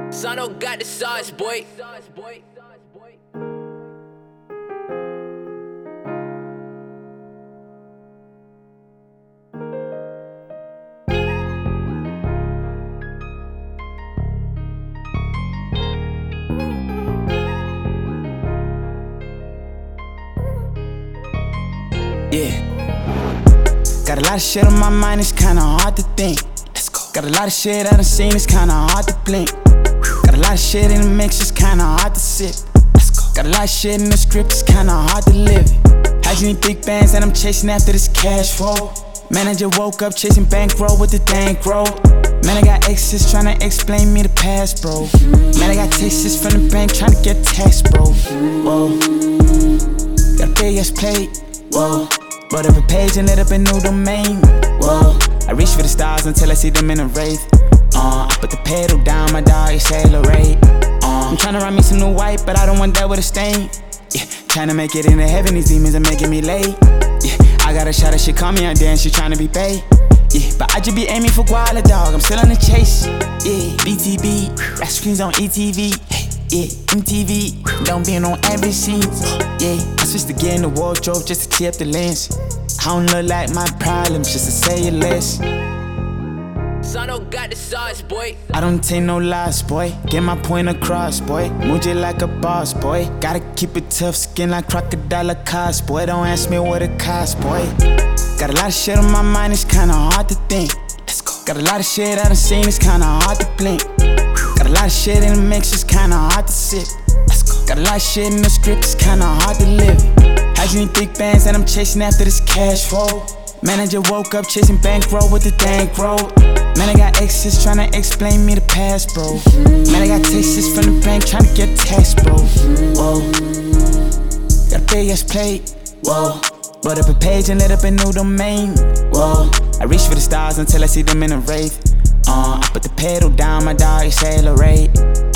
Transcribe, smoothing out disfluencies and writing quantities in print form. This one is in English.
Sano got the sauce, boy. Yeah. Got a lot of shit on my mind, it's kinda hard to think. Let's go. Got a lot of shit I done seen, it's kinda hard to blink. Got a lot of shit in the mix, it's kinda hard to sip. Let's go. Got a lot of shit in the script, it's kinda hard to live it. How you need big bands and I'm chasing after this cash flow. Man, I just woke up chasing bankroll with the dank roll. Man, I got exes tryna explain me the past, bro. Man, I got texts from the bank tryna get tax, bro. Whoa. Got a big ass plate. Whoa. Brought up a page and lit up a new domain. Whoa. I reach for the stars until I see them in a wraith. I put the pedal down, my dog accelerate. I'm tryna run me some new white, but I don't want that with a stain. Yeah, tryna make it into heaven, these demons are making me late. Yeah, I got a shot of shit, call me out there and she tryna be paid. Yeah, but I just be aiming for Guala, dog, I'm still on the chase. Yeah, BTB, rap screens on ETV. Yeah, MTV, don't be on every scene. Yeah, I switched to get in the wardrobe just to tee up the lens. I don't look like my problems, just to say it less. Sano got the sauce, boy. I don't take no loss, boy. Get my point across, boy. Move it like a boss, boy. Gotta keep it tough skin like crocodile cost, boy. Don't ask me what it costs, boy. Got a lot of shit on my mind, it's kinda hard to think. Let's go. Got a lot of shit I done seen, it's kinda hard to blink. Got a lot of shit in the mix, it's kinda hard to sip. Let's go. Got a lot of shit in the script, it's kinda hard to live it. How you need big bands and I'm chasing after this cash flow. Man, I just woke up chasing bankroll with the dank roll. Man, I got exes tryna explain me the past, bro. Man, I got texts from the bank tryna get tax, bro. Whoa. Got a big ass plate. Whoa. Brought up a page and lit up a new domain. Whoa. I reach for the stars until I see them in a wraith. I put the pedal down, my dog accelerate.